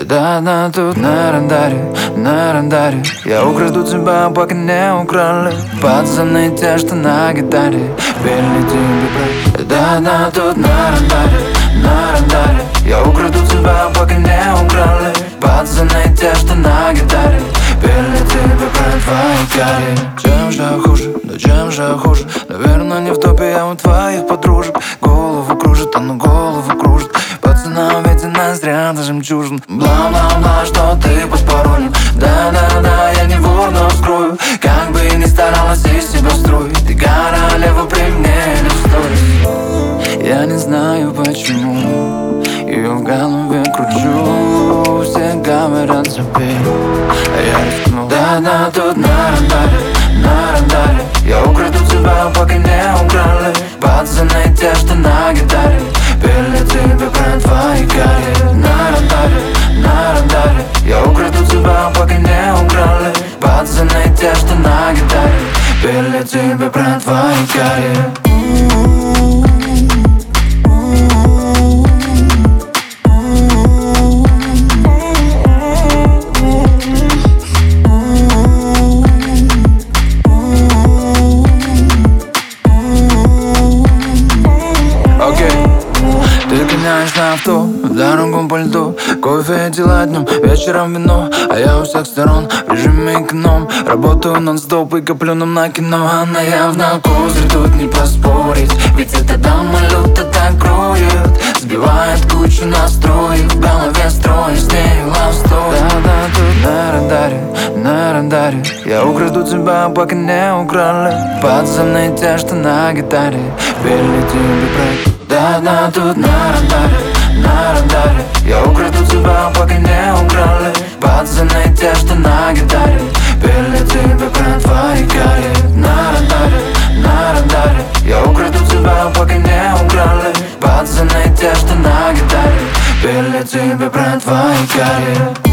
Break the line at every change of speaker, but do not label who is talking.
Да, тут на радаре я украду тебя, пока не украли. Пацаны, те, что на гитаре пели тебе брат. Да, тут на радаре я украду тебя, пока не украли. Пацаны, те, что на гитаре пели тебе про твои карри. Чем же хуже? Наверное, не в топе, я у твоих подружек. Голову кружит, голову кружит. Пацанам ведь она зря за жемчужин. Бла-бла-бла, что ты под паролем. Да, я не вор, но вскрою. Как бы ни старалась из себя строить, ты королева при мне или в сторис. Я не знаю почему ее в голове кручу. Все говорят забей, а я рискну. Да, тут на радаре я украду тебя, пока не украли. Пацаны, те, что на гитаре пели тебе про твои карри. На радаре я украду тебя, пока не украли. Пацаны, те, что на гитаре пели тебе про твои карри. На авто, в дорогу по льду. Кофе и дела днем, вечером вино. А я у всех сторон, в режиме эконом. Работаю нон-стоп и коплю нам на кино. Она явно козырь, тут не поспорить. Ведь эта дама люто так кроет. Сбивает кучу настроек, в голове строй, с ней love story. Да, тут на радаре я украду тебя, пока не украли. Пацаны, те, что на гитаре пели тебе про. Да, тут на радаре я украду тебя, пока не украли. Пацаны, те, что на гитаре пели тебе про твои карри. На радаре я украду тебя, пока не украли. Пацаны, те, что на гитаре пели тебе про твои карри.